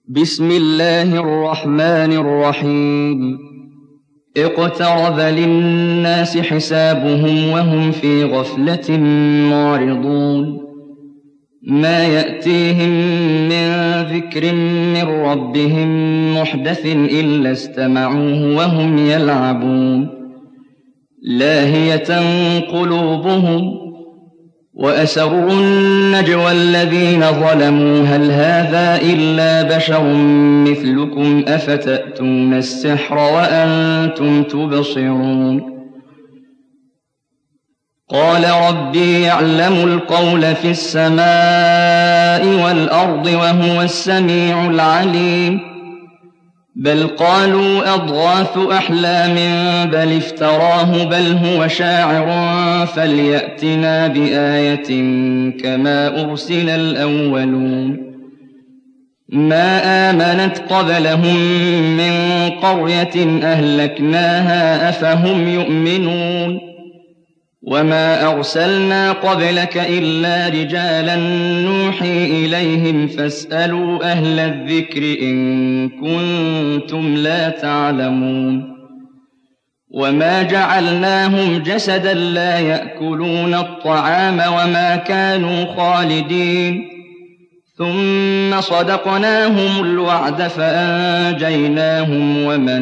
بسم الله الرحمن الرحيم اقترب للناس حسابهم وهم في غفلة معرضون ما يأتيهم من ذكر من ربهم محدث إلا استمعوه وهم يلعبون لاهية قلوبهم وأسروا النجوى الذين ظلموا هل هذا إلا بشر مثلكم أفتأتون السحر وأنتم تبصرون قال ربي يعلم القول في السماء والأرض وهو السميع العليم بل قالوا أضغاث أحلام بل افتراه بل هو شاعر فليأتنا بآية كما أرسل الأولون ما آمنت قبلهم من قرية أهلكناها أفهم يؤمنون وما أرسلنا قبلك إلا رجالا نوحي إليهم فاسألوا أهل الذكر إن كنتم لا تعلمون وما جعلناهم جسدا لا يأكلون الطعام وما كانوا خالدين ثم صدقناهم الوعد فأنجيناهم ومن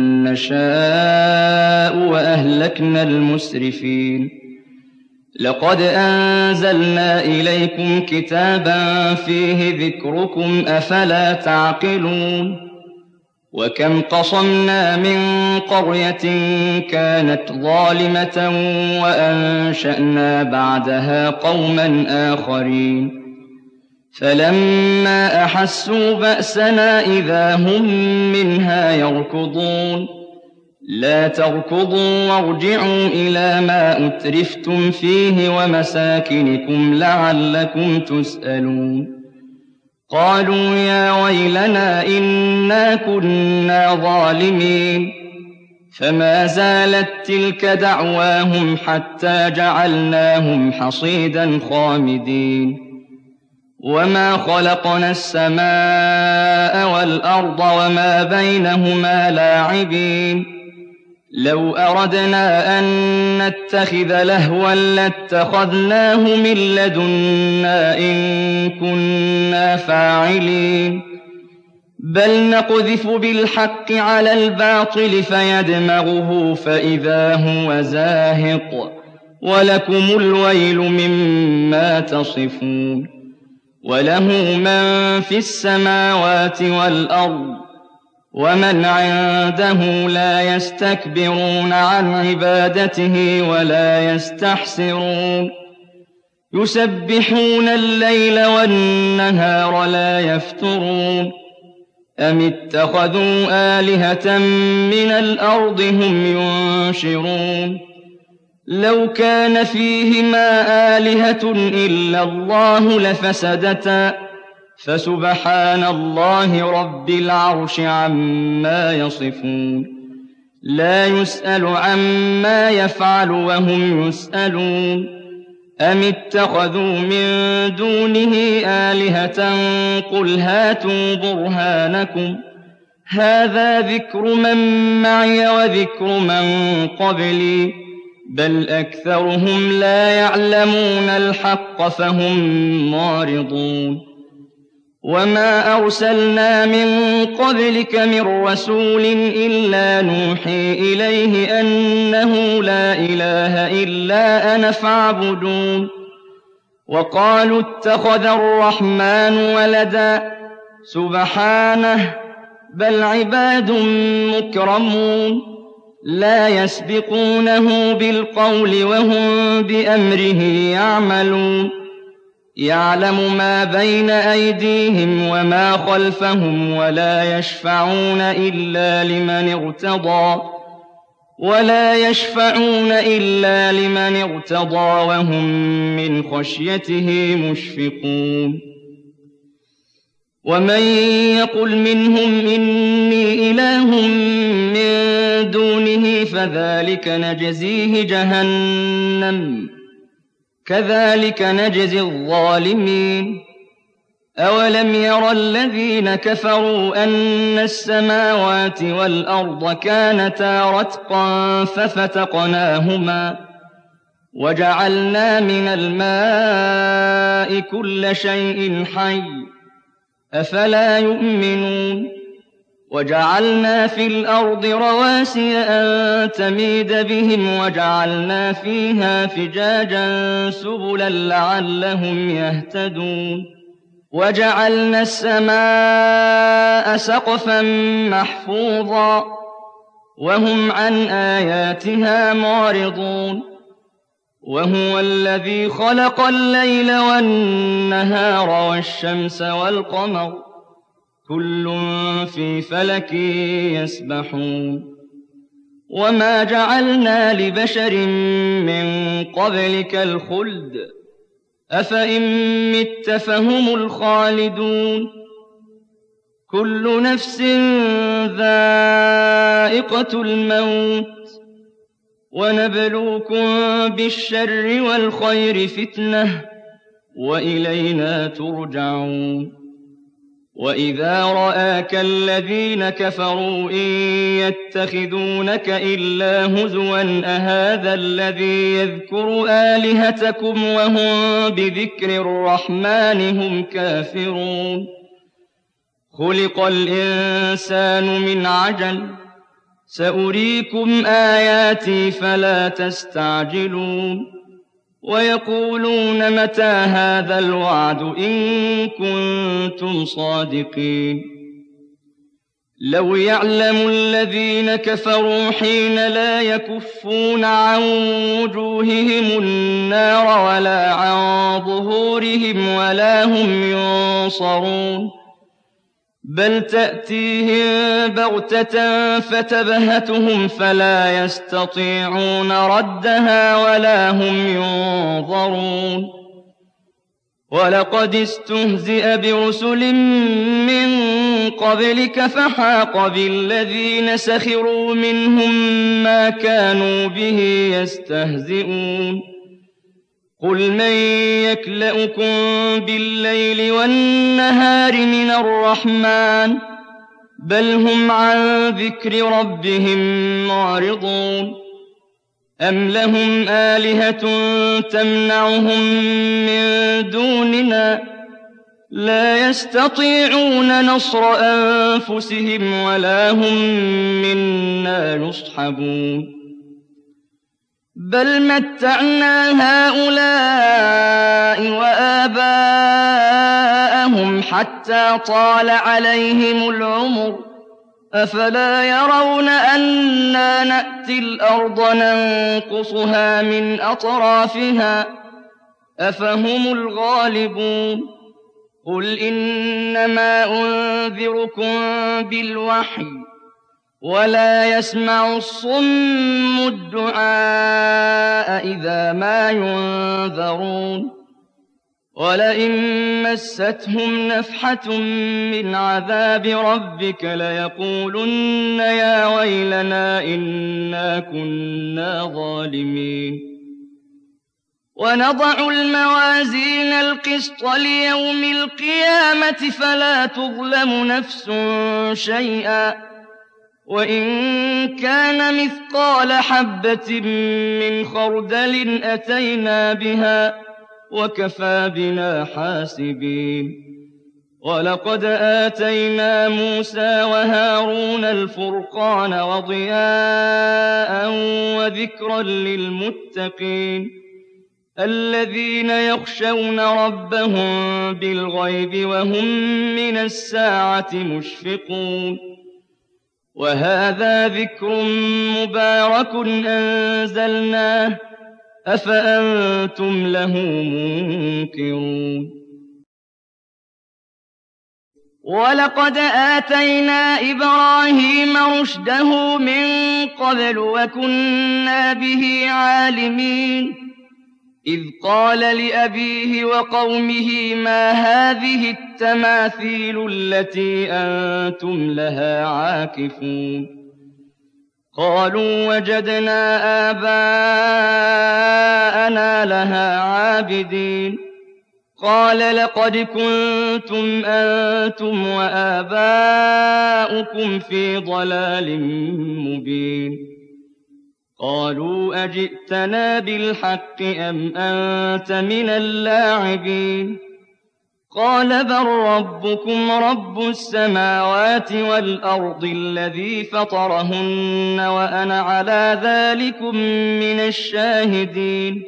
نشاء وأهلكنا المسرفين لقد أنزلنا إليكم كتابا فيه ذكركم أفلا تعقلون وكم قصمنا من قرية كانت ظالمة وأنشأنا بعدها قوما آخرين فلما أحسوا بأسنا إذا هم منها يركضون لا تركضوا وارجعوا إلى ما أترفتم فيه ومساكنكم لعلكم تسألون قالوا يا ويلنا إنا كنا ظالمين فما زالت تلك دعواهم حتى جعلناهم حصيدا خامدين وما خلقنا السماء والأرض وما بينهما لاعبين لو أردنا أن نتخذ لهوا لاتخذناه من لدنا إن كنا فاعلين بل نقذف بالحق على الباطل فيدمغه فإذا هو زاهق ولكم الويل مما تصفون وله من في السماوات والأرض ومن عنده لا يستكبرون عن عبادته ولا يستحسرون يسبحون الليل والنهار لا يفترون أم اتخذوا آلهة من الأرض هم ينشرون لو كان فيهما آلهة إلا الله لفسدتا فسبحان الله رب العرش عما يصفون لا يسأل عما يفعل وهم يسألون أم اتخذوا من دونه آلهة قل هاتوا برهانكم هذا ذكر من معي وذكر من قبلي بل أكثرهم لا يعلمون الحق فهم معرضون وما أرسلنا من قبلك من رسول إلا نوحي إليه أنه لا إله إلا أنا فاعبدون وقالوا اتخذ الرحمن ولدا سبحانه بل عباد مكرمون لا يسبقونه بالقول وهم بأمره يعملون يعلم ما بين أيديهم وما خلفهم ولا يشفعون إلا لمن ارتضى وهم من خشيته مشفقون ومن يقل منهم إني إله من دونه فذلك نجزيه جهنم كذلك نجزي الظالمين أَوَلَمْ يَرَ الَّذِينَ كَفَرُوا أَنَّ السَّمَاوَاتِ وَالْأَرْضَ كَانَتَا رَتْقًا فَفَتَقْنَاهُمَا وَجَعَلْنَا مِنَ الْمَاءِ كُلَّ شَيْءٍ حَيٍّ ۖ أَفَلَا يُؤْمِنُونَ وَجَعَلْنَا فِي الْأَرْضِ رَوَاسِيَ أَن تَمِيدَ بِهِمْ وَجَعَلْنَا فِيهَا فِجَاجًا سُبُلًا لَّعَلَّهُمْ يَهْتَدُونَ وَجَعَلْنَا السَّمَاءَ سَقْفًا مَّحْفُوظًا وَهُمْ عَنْ آيَاتِهَا مُعْرِضُونَ وَهُوَ الَّذِي خَلَقَ اللَّيْلَ وَالنَّهَارَ وَالشَّمْسَ وَالْقَمَرَ كُلٌّ فِي فَلَكٍ يَسْبَحُونَ وَمَا جَعَلْنَا لِبَشَرٍ مِّن قَبْلِكَ الْخُلْدَ أَفَإِن مِّتَّ فَهُمُ الْخَالِدُونَ كُلُّ نَفْسٍ ذَائِقَةُ الْمَوْتِ وَنَبْلُوكُم بِالشَّرِّ وَالْخَيْرِ فِتْنَةً وَإِلَيْنَا تُرْجَعُونَ وَإِذَا رَآكَ الَّذِينَ كَفَرُوا إِن يَتَّخِذُونَكَ إِلَّا هُزُوًا أَهَٰذَا الَّذِي يَذْكُرُ آلِهَتَكُمْ وَهُم بِذِكْرِ الرَّحْمَٰنِ هُمْ كَافِرُونَ خُلِقَ الْإِنسَانُ مِنْ عَجَلٍ ۚ سَأُرِيكُمْ آيَاتِي فَلَا تَسْتَعْجِلُونَ وَيَقُولُونَ مَتَىٰ هَٰذَا الْوَعْدُ إِن كُنتُمْ صَادِقِينَ لَوْ يَعْلَمُ الَّذِينَ كَفَرُوا حِينَ لَا يَكُفُّونَ عَن وُجُوهِهِمُ النَّارَ وَلَا عَن ظُهُورِهِمْ وَلَا هُمْ يُنصَرُونَ بَلْ تَأْتِيهِم بَغْتَةً فَتَبْهَتُهُمْ فَلَا يَسْتَطِيعُونَ رَدَّهَا وَلَا هُمْ يُنظَرُونَ وَلَقَدِ اسْتُهْزِئَ بِرُسُلٍ مِّن قَبْلِكَ فَحَاقَ بِالَّذِينَ سَخِرُوا مِنْهُم مَّا كَانُوا بِهِ يَسْتَهْزِئُونَ قُلْ مَن يَكْلَؤُكُم بِاللَّيْلِ وَالنَّهَارِ مِنَ الرَّحْمَٰنِ بَلْ هُمْ عَن ذِكْرِ رَبِّهِم مُّعْرِضُونَ أَمْ لَهُمْ آلِهَةٌ تَمْنَعُهُم مِّن دُونِنَا ۚ لَا يَسْتَطِيعُونَ نَصْرَ أَنفُسِهِمْ وَلَا هُم مِّنَّا يُصْحَبُونَ بَلْ مَتَّعْنَا هَٰؤُلَاءِ وَآبَاءَهُمْ حَتَّىٰ طَالَ عَلَيْهِمُ الْعُمُرُ أَفَلَا يَرَوْنَ أَنَّا نَأْتِي الْأَرْضَ نَنقُصُهَا مِنْ أَطْرَافِهَا ۚ أَفَهُمُ الْغَالِبُونَ قُلْ إِنَّمَا أُنذِرُكُم بِالْوَحْيِ ۚ وَلَا يَسْمَعُ الصُّمُّ الدُّعَاءَ إِذَا مَا يُنذَرُونَ وَلَئِن مَّسَّتْهُمْ نَفْحَةٌ مِّنْ عَذَابِ رَبِّكَ لَيَقُولُنَّ يَا وَيْلَنَا إِنَّا كُنَّا ظَالِمِينَ وَنَضَعُ الْمَوَازِينَ الْقِسْطَ لِيَوْمِ الْقِيَامَةِ فَلَا تُظْلَمُ نَفْسٌ شَيْئًا ۖ وَإِن كَانَ مِثْقَالَ حَبَّةٍ مِّنْ خَرْدَلٍ أَتَيْنَا بِهَا ۗ وَكَفَىٰ بِنَا حَاسِبِينَ وَلَقَدْ آتَيْنَا مُوسَىٰ وَهَارُونَ الْفُرْقَانَ وَضِيَاءً وَذِكْرًا لِّلْمُتَّقِينَ الَّذِينَ يَخْشَوْنَ رَبَّهُم بِالْغَيْبِ وَهُم مِّنَ السَّاعَةِ مُشْفِقُونَ وَهَٰذَا ذِكْرٌ مُّبَارَكٌ أَنزَلْنَاهُ أَفَأَنتُمْ لَهُ مُنكِرُونَ وَلَقَدْ آتَيْنَا إِبْرَاهِيمَ رُشْدَهُ مِن قَبْلُ وَكُنَّا بِهِ عَالِمِينَ إِذْ قَالَ لِأَبِيهِ وَقَوْمِهِ مَا هَٰذِهِ التَّمَاثِيلُ الَّتِي أَنتُمْ لَهَا عَاكِفُونَ قَالُوا وَجَدْنَا آبَاءَنَا لَهَا عَابِدِينَ قال لقد كنتم أنتم وآباؤكم في ضلال مبين قالوا أجئتنا بالحق أم أنت من اللاعبين قال بل ربكم رب السماوات والأرض الذي فطرهن وأنا على ذلكم من الشاهدين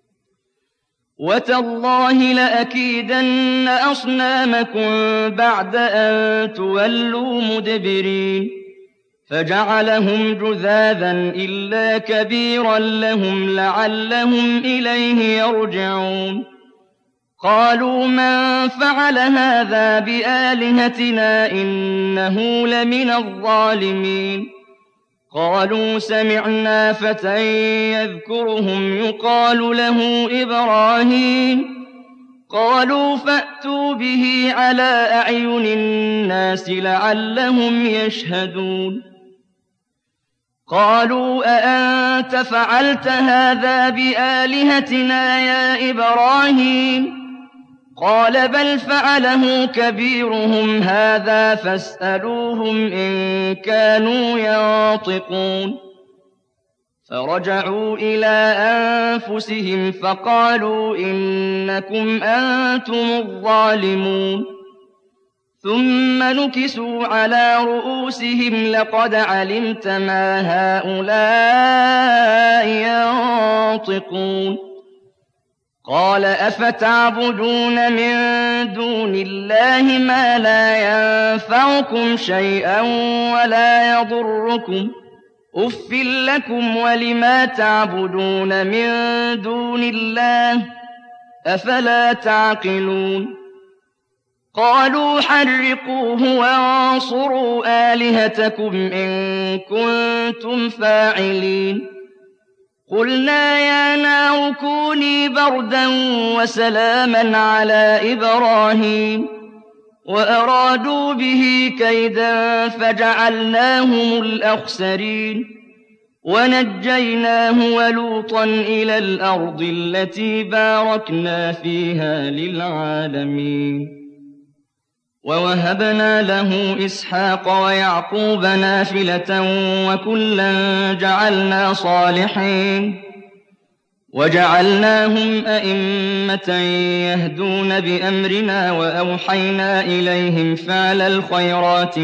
وتالله لأكيدن أصنامكم بعد أن تولوا مدبرين فجعلهم جذاذا إلا كبيرا لهم لعلهم إليه يرجعون قالوا من فعل هذا بآلهتنا إنه لمن الظالمين قالوا سمعنا فتى يذكرهم يقال له إبراهيم قالوا فأتوا به على أعين الناس لعلهم يشهدون قالوا أأنت فعلت هذا بآلهتنا يا إبراهيم قال بل فعله كبيرهم هذا فاسألوهم إن كانوا ينطقون فرجعوا إلى أنفسهم فقالوا إنكم أنتم الظالمون ثم نكسوا على رؤوسهم لقد علمت ما هؤلاء ينطقون قال أفتعبدون من دون الله ما لا ينفعكم شيئا ولا يضركم أف لكم ولما تعبدون من دون الله أفلا تعقلون قالوا حرقوه وانصروا آلهتكم إن كنتم فاعلين قلنا يا نار كوني بردا وسلاما على إبراهيم وأرادوا به كيدا فجعلناهم الأخسرين ونجيناه ولوطا إلى الأرض التي باركنا فيها للعالمين ووهبنا له إسحاق ويعقوب نافلة وكلا جعلنا صالحين وجعلناهم أئمة يهدون بأمرنا وأوحينا إليهم فعل الخيرات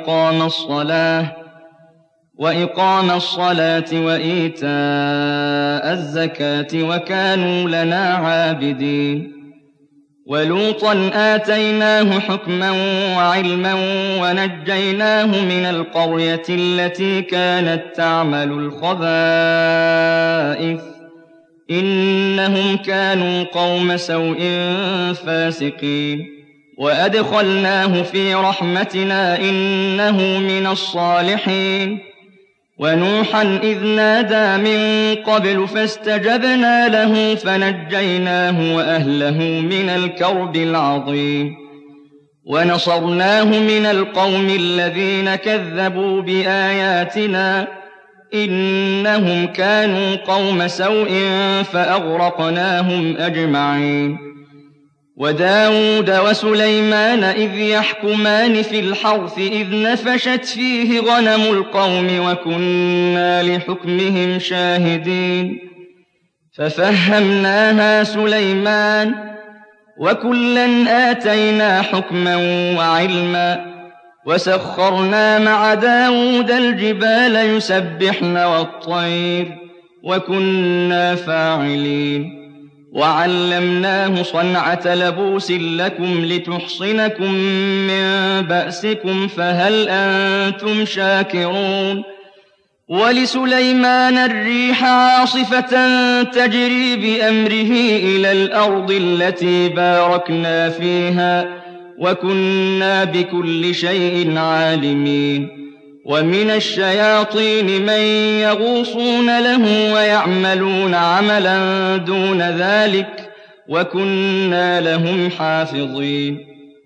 وإقام الصلاة وإيتاء الزكاة وكانوا لنا عابدين ولوطا آتيناه حكما وعلما ونجيناه من القرية التي كانت تعمل الخبائث إنهم كانوا قوم سوء فاسقين وأدخلناه في رحمتنا إنه من الصالحين ونوحا إذ نادى من قبل فاستجبنا له فنجيناه وأهله من الكرب العظيم ونصرناه من القوم الذين كذبوا بآياتنا إنهم كانوا قوم سوء فأغرقناهم أجمعين وداود وسليمان إذ يحكمان في الحرث إذ نفشت فيه غنم القوم وكنا لحكمهم شاهدين ففهمناها سليمان وكلا آتينا حكما وعلما وسخرنا مع داود الجبال يسبحن والطير وكنا فاعلين وعلمناه صنعة لبوس لكم لتحصنكم من بأسكم فهل أنتم شاكرون ولسليمان الريح عاصفة تجري بأمره إلى الأرض التي باركنا فيها وكنا بكل شيء عالمين ومن الشياطين من يغوصون له ويعملون عملا دون ذلك وكنا لهم حافظين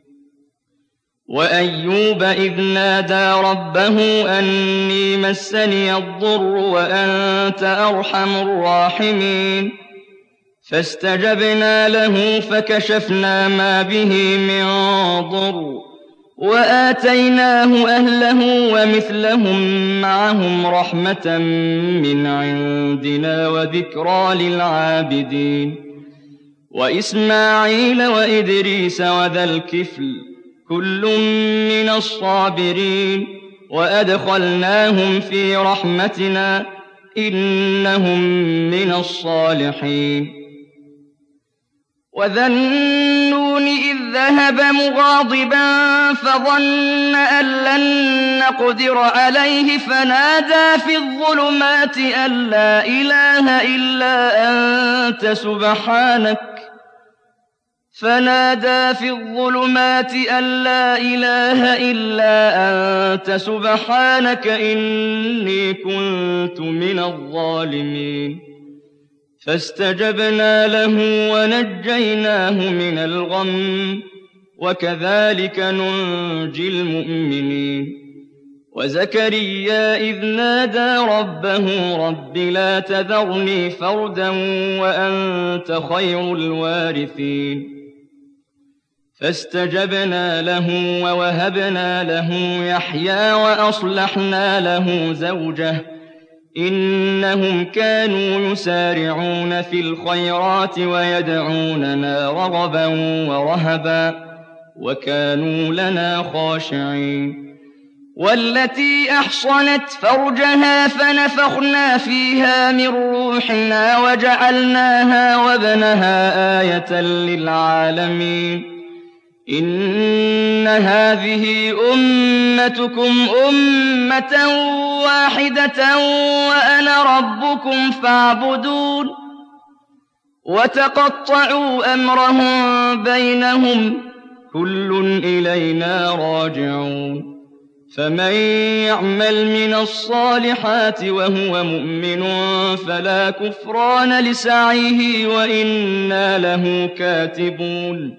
وأيوب إذ نادى ربه أني مسني الضر وأنت أرحم الراحمين فاستجبنا له فكشفنا ما به من ضر وآتيناه أهله ومثلهم معهم رحمة من عندنا وذكرى للعابدين وإسماعيل وإدريس وذا الكفل كل من الصابرين وأدخلناهم في رحمتنا إنهم من الصالحين وذا النون إذ ذهب مغاضبا فظن أن لن نقدر عليه فنادى في الظلمات أن لا إله إلا أنت سبحانك إني كنت من الظالمين فاستجبنا له ونجيناه من الغم وكذلك ننجي المؤمنين وزكريا إذ نادى ربه رب لا تذرني فردا وأنت خير الوارثين فاستجبنا له ووهبنا له يحيى وأصلحنا له زوجه إنهم كانوا يسارعون في الخيرات ويدعوننا رغبا ورهبا وكانوا لنا خاشعين والتي أحصنت فرجها فنفخنا فيها من روحنا وجعلناها وابنها آية للعالمين إن هذه أمتكم أمة واحدة وأنا ربكم فاعبدون وتقطعوا أمرهم بينهم كل إلينا راجعون فمن يعمل من الصالحات وهو مؤمن فلا كفران لسعيه وإنا له كاتبون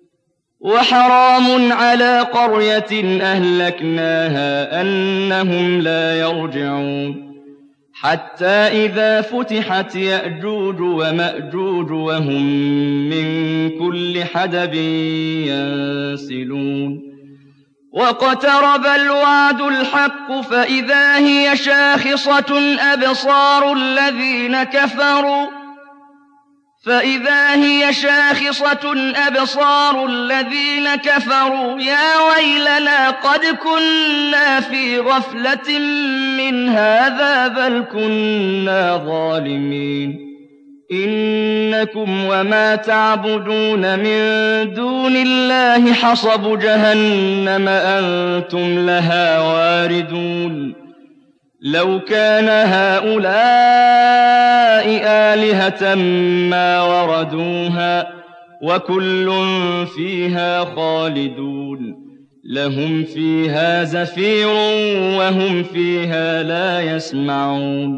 وحرام على قرية أهلكناها أنهم لا يرجعون حتى إذا فتحت يأجوج ومأجوج وهم من كل حدب ينسلون واقترب الوعد الحق فإذا هي شاخصة أبصار الذين كفروا يا ويلنا قد كنا في غفلة من هذا بل كنا ظالمين إنكم وما تعبدون من دون الله حصب جهنم أنتم لها واردون لو كان هؤلاء آلهة ما وردوها وكل فيها خالدون لهم فيها زفير وهم فيها لا يسمعون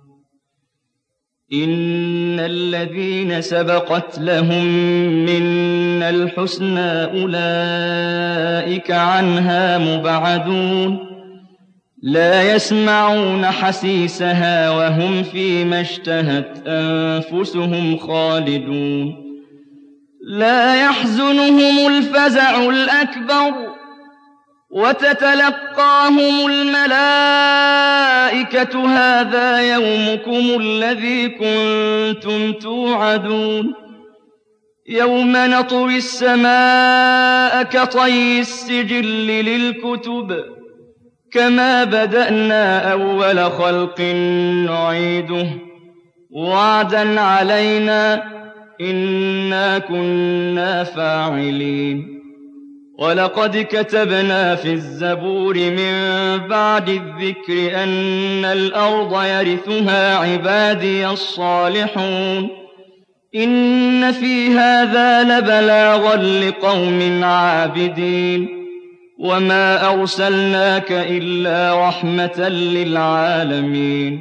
إن الذين سبقت لهم منا الحسنى أولئك عنها مبعدون لا يسمعون حسيسها وهم فيما اشتهت أنفسهم خالدون لا يحزنهم الفزع الأكبر وتتلقاهم الملائكة هذا يومكم الذي كنتم توعدون يوم نطوي السماء كطي السجل للكتب كما بدأنا أول خلق نعيده وعدا علينا إنا كنا فاعلين ولقد كتبنا في الزبور من بعد الذكر أن الأرض يرثها عبادي الصالحون إن في هذا لبلاغا لقوم عابدين وما أرسلناك إلا رحمة للعالمين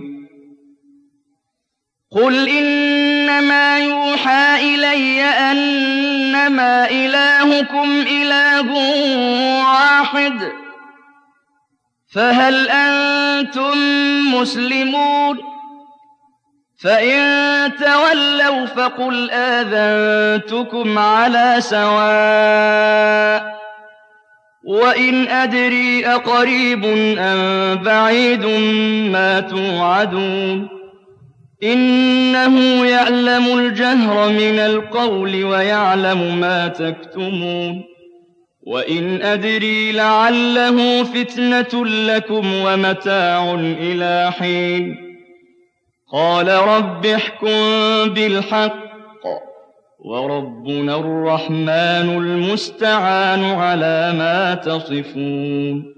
قل إنما يوحى إلي أنما إلهكم إله واحد فهل أنتم مسلمون فإن تولوا فقل آذنتكم على سواء وإن أدري أقريب أم بعيد ما توعدون إنه يعلم الجهر من القول ويعلم ما تكتمون وإن أدري لعله فتنة لكم ومتاع إلى حين قال رب احكم بالحق وربنا الرحمن المستعان على ما تصفون